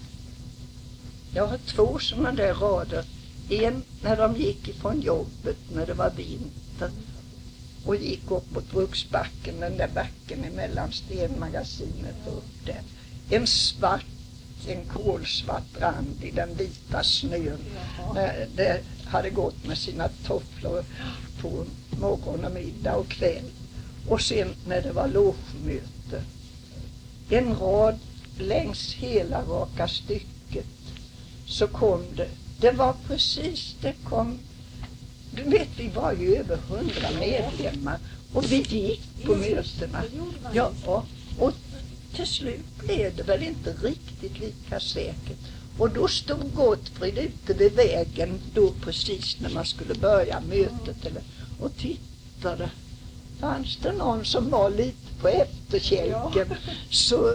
jag har två sådana där rader. En när de gick ifrån jobbet när det var vinter och gick upp mot Bruksbacken, den där backen emellan stenmagasinet och upp där. En svart, en kolsvart brand i den vita snön. Jaha. När det hade gått med sina tofflor på morgon och middag och kväll. Och sen när det var logemöte. En rad längs hela raka stycket så kom det. Det var precis, det kom, du vet vi var ju över hundra medlemmar och vi gick på mötena. Det gjorde man. Ja, och till slut blev det väl inte riktigt lika säkert. Och då stod Gottfrid ute vid vägen då precis när man skulle börja mötet. Eller, och tittade. Fanns det någon som var lite på efterkälken Ja. så,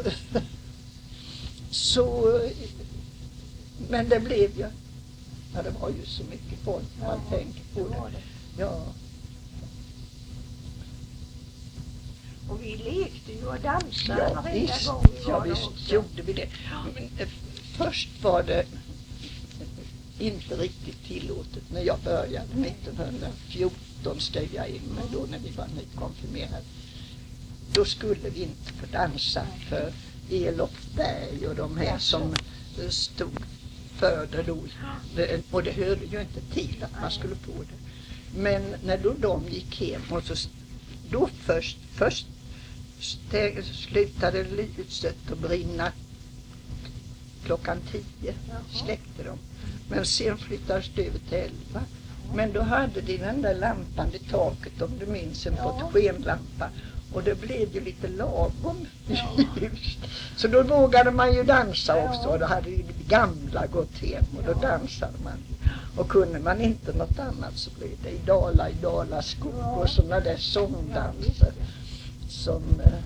så, men det blev ju, ja, det var ju så mycket folk när man Ja, tänker på det det. var det. Ja, Och vi lekte ju och dansade ja varenda visst, gång vi ja, var där visst också. gjorde vi det. Men, eh, först var det inte riktigt tillåtet när jag började nittonhundrafjorton steg jag in med då när vi var nykonfirmerade. Då skulle vi inte få dansa för Elof Berg och de här som eh, stod för det då. Det- Och det hörde ju inte till att man skulle på det. Men när då de gick hem och så st- då först, först stä- slutade lyset att brinna klockan tio, Jaha. släckte de. Men sen flyttades det över till elva. Men då hade de den där lampan i taket, om du minns, en Ja. fotogenlampa. Och det blev ju lite lagom ljus. Så då vågade man ju dansa Ja. också. Och då hade ju de gamla gått hem och då Ja. dansade man. Och kunde man inte något annat så blev det i Dala, i Dala skog Ja. och sådana där sångdanser. Som, eh,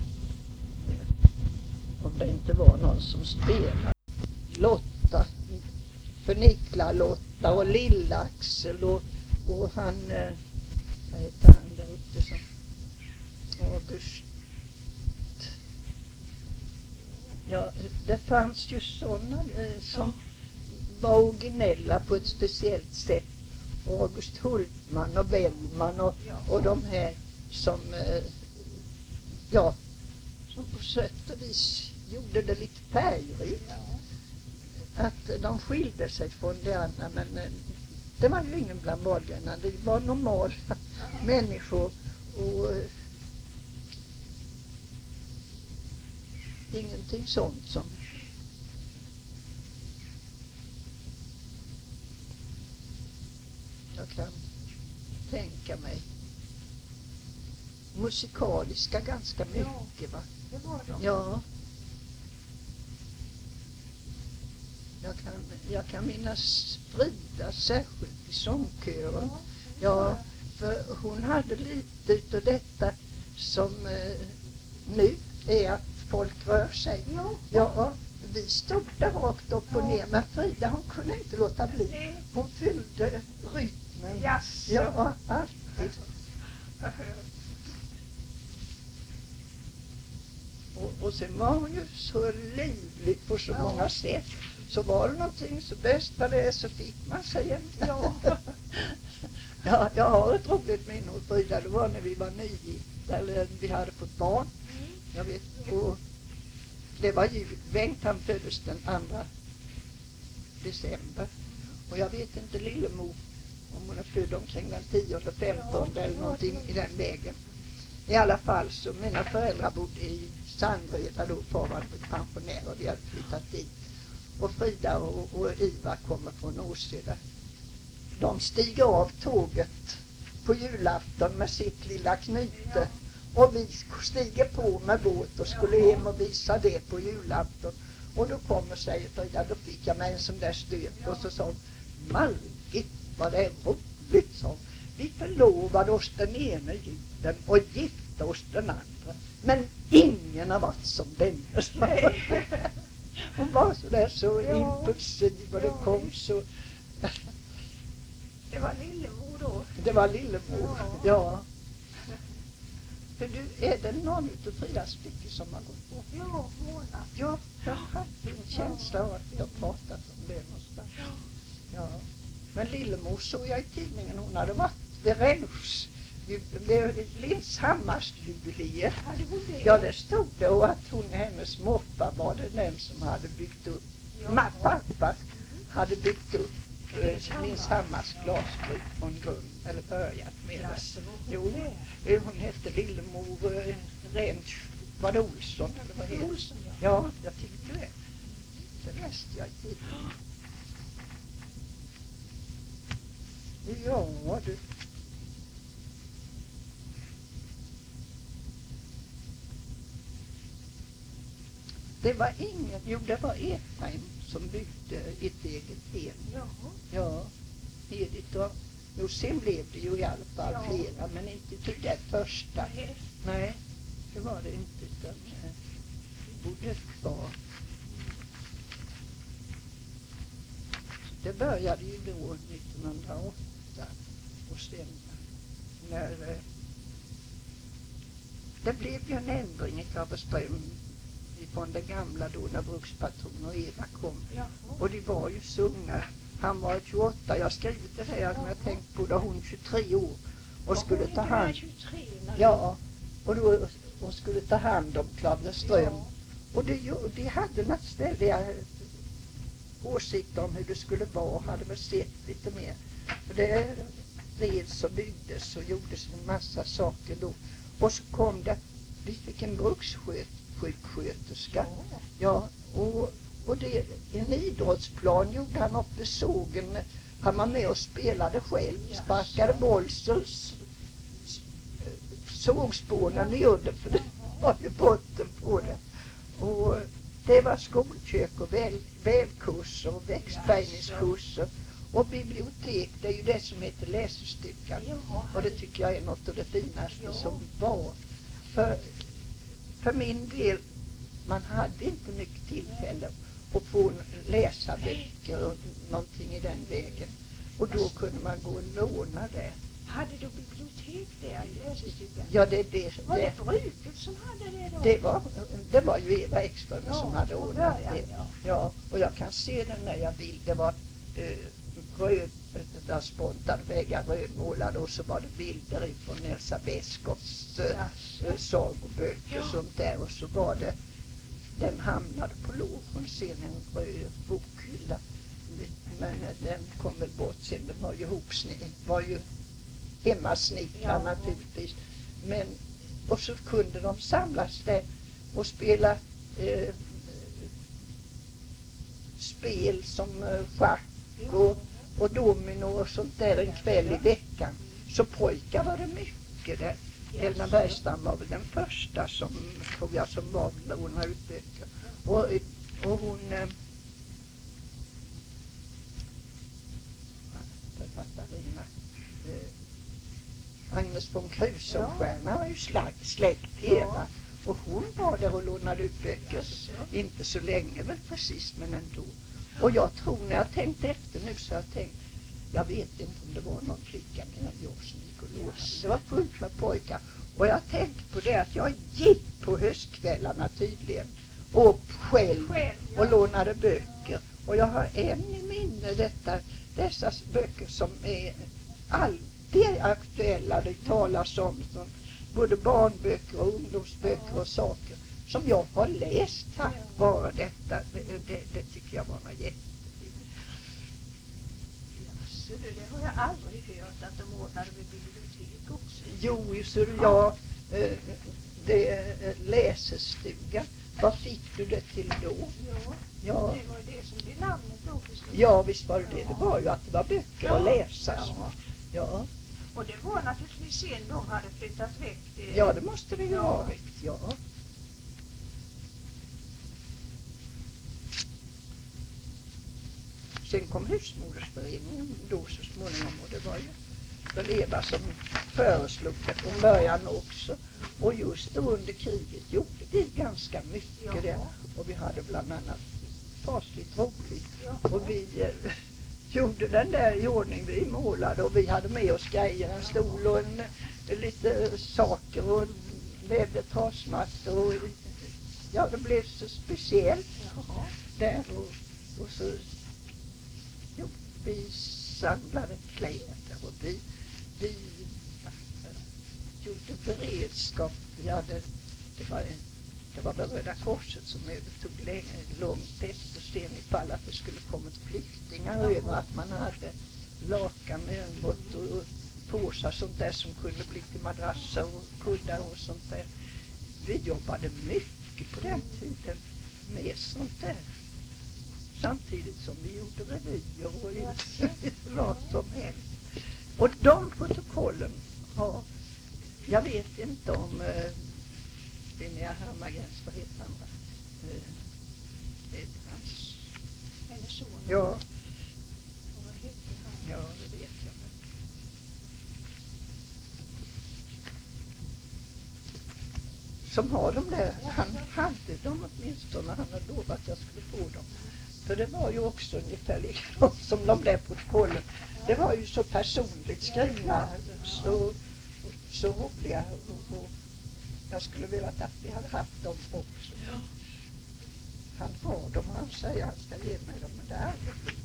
om det inte var någon som spelade. Lotta, Förnikla Lotta och Lill-Axel och, och han, eh, vad heter han där uppe som August. Ja, det fanns ju sådana eh, som var originella på ett speciellt sätt. August Hultman och Bellman och, och de här som, eh, ja, som på sätt och vis gjorde det lite färgrikt. Att de skilde sig från det andra, men eh, det var ju ingen bland Wahlgrenarna. Det var normala människor och eh, ingenting sånt som jag kan tänka mig. Musikaliska ganska mycket, va? Det var de. Ja. Jag kan, jag kan minnas Frida särskilt i sångkören. Ja, för hon hade lite utav detta som eh, nu är att folk rör sig. Ja. Ja, vi stod där rakt upp och ner, men Frida hon kunde inte låta bli. Hon fyllde rytmen. Jaså. Ja, alltid. Och, och sen var hon ju så livlig på så Ja. många sätt. Så var det någonting så bästa det så fick man sig en. Ja. Ja, jag har ett roligt minne hos Frida. Det var när vi var nygifta, eller vi hade fått barn. Jag vet, och det var ju, Bengt han föddes den andra december. Och jag vet inte Lillemor om hon är född omkring den tionde, femtonde eller någonting i den vägen. I alla fall så mina föräldrar bodde i Sandreda då, far var pensionär och vi hade flyttat dit. Och Frida och, och Ivar kommer från Åseda. De stiger av tåget på julafton med sitt lilla knyte. Och vi stiger på med båt och skulle hem och visa det på julafton. Och då kommer, säger Frida, då fick jag mig en sån där stöt. Och så sa hon, Margit, vad det är roligt, sa hon. Vi förlovade oss den ena julen och gifte oss den andra. Men ingen har varit som den. Hon var så där så Ja. impulsiv och det Ja, kom så. Det var Lillemor då. Det var Lillemor, Ja. ja. För du, är det någon utav Fridas stycken som har gått bort? Ja, Mona. Ja, jag har haft en känsla av att vi har pratat om det någonstans. Ja. Men Lillemor såg jag i tidningen, hon hade varit vid Ränns, vid Lindshammars jubileet. Hade hon det? Ja, det stod det, och att hon, hennes morfar var det den som hade byggt upp, Ma, pappa hade byggt upp eh, Lindshammars glasbruk från grund, eller börjat med det. Jaså, vad Jo, hon det? eh, hon hette Lillemor eh, Rentsch, var det Olsson eller vad heter det? Olsson, ja. Ja, jag tyckte det. Det läste jag i tidningen. Ja, du. Det var ingen, jo det var Efraim som byggde ett eget hem. Ja. Ja, Edith och Jo, sen blev det ju i alla fall Ja. flera, men inte till det första. Nej. Nej, det var det inte, utan eh, vi bodde kvar. Det började ju då nittonhundraåtta och sen när eh, det blev ju en ändring i Klapperström från det gamla då när Brukspatron och Eva kom. Ja. Och de var ju så unga. Han var tjugoåtta, jag har skrivit det här men jag tänkt på det, hon tjugotre år och skulle ta hand. tjugotre när Ja, och då hon skulle ta hand om Klapperström. Ja. Och det, ju- de hade nattställiga åsikter om hur det skulle vara, hade väl sett lite mer. För det reds och byggdes och gjordes en massa saker då. Och så kom det, vi fick en brukssjuksköterska. Ja, och, och det, en idrottsplan gjorde han upp vid sågen. Han var med och spelade själv, sparkade boll så s- s- sågspånen i udden, för det var ju botten på det. Och det var skolkök och väl, vävkurser och växtbärgningskurser. Och bibliotek, det är ju det som heter läsestugan. Och det tycker jag är något av det finaste som var. För, för min del, man hade inte mycket tillfälle att få läsa böcker och någonting i den vägen. Och då kunde man gå och låna det. hade du bibliotek där i läsestugan? Ja, det, det, Var det det, bruket som hade det då? det, var, det var ju Eva Ekström Ja, som hade från ordnat början, det. ja. Ja, och jag kan se den när jag vill. Det var eh, röd, där spontade väggar rödmålade och så var det bilder från Elsa Beskows eh, eh, sagoböcker och sånt där. Och så var det, den hamnade på logen sen, en röd bokhylla. Men eh, den kom väl bort sen, den var ju hopsnitt, var ju hemmasnickrad Ja. naturligtvis. Men, och så kunde de samlas där och spela eh, spel som eh, schack och, och domino och sånt där en kväll i veckan. Så pojkar var det mycket där. Elna Bergstam var väl den första som, tror jag, som var låna ut böcker. Och, och hon eh, författarinna eh, Agnes von Krusenstjerna var ju slag, släkt till Eva. Och hon var där och lånade ut böcker. Inte så länge väl precis, men ändå. Och jag tror, när jag tänkte efter nu, så har jag tänkt, jag vet inte om det var någon flicka mer än jag som gick och lånade. Det var fullt med pojkar. Och jag har tänkt på det att jag gick på höstkvällarna tydligen. Och själv och lånade böcker. Och jag har än i minne detta, dessa böcker som är alltid aktuella. Det talas om som både barnböcker och ungdomsböcker och saker som jag har läst tack vare detta. Det, det, det tycker jag var något jättefint. Så det, det har jag aldrig hört att de ordnade med bibliotek också. Jo, så jag, eh, det är läsestuga. Vad fick du det till då? Ja, Ja, det var ju det som blev namnet då förstås. ja, visst var det det. Det var ju att det var böcker att läsa. Ja. Ja, Och det var naturligtvis sen de hade flyttat väck. Det. ja, det måste det ju Ja. ha varit. Ja. Sen kom husmodersföreningen då så småningom, och det var ju väl Eva som föreslog det från början också. Och just då under kriget gjorde vi ganska mycket Ja. där. Och vi hade bland annat fasligt roligt. Ja. Och vi eh, gjorde den där i ordning, vi målade och vi hade med oss grejer, en stol och en, lite saker och vävde trasmattor och ja, det blev så speciellt Jaha. där och, och så jo, vi samlade kläder och vi, vi äh, gjorde beredskap. Vi hade, det var en Det var väl Röda Korset som övertog länge, långt efter sen ifall att det skulle kommit flyktingar över, att man hade lakan med örnbott och, och påsar sånt där som kunde bli till madrasser och kuddar och sånt där. Vi jobbade mycket på den tiden med sånt där. Samtidigt som vi gjorde revyer och vad som helst. Och de protokollen har, jag vet inte om eh, Linnea Hammargrens, vad heter han? Eh, heter hans? Eller så. Ja, Och vad hette han? ja, det vet jag. som har dem där, han hade dem åtminstone, han hade lovat att jag skulle få dem. För det var ju också ungefär likadant som de där protokollen. Det var ju så personligt skrivna, så, så roliga och, och jag skulle vilja att vi hade haft dem också. Han har dem och han säger att han ska ge mig dem, men det är aldrig.